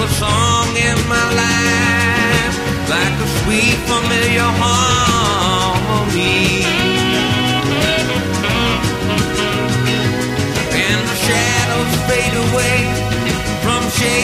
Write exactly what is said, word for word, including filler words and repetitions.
another song in my life, like a sweet familiar hum.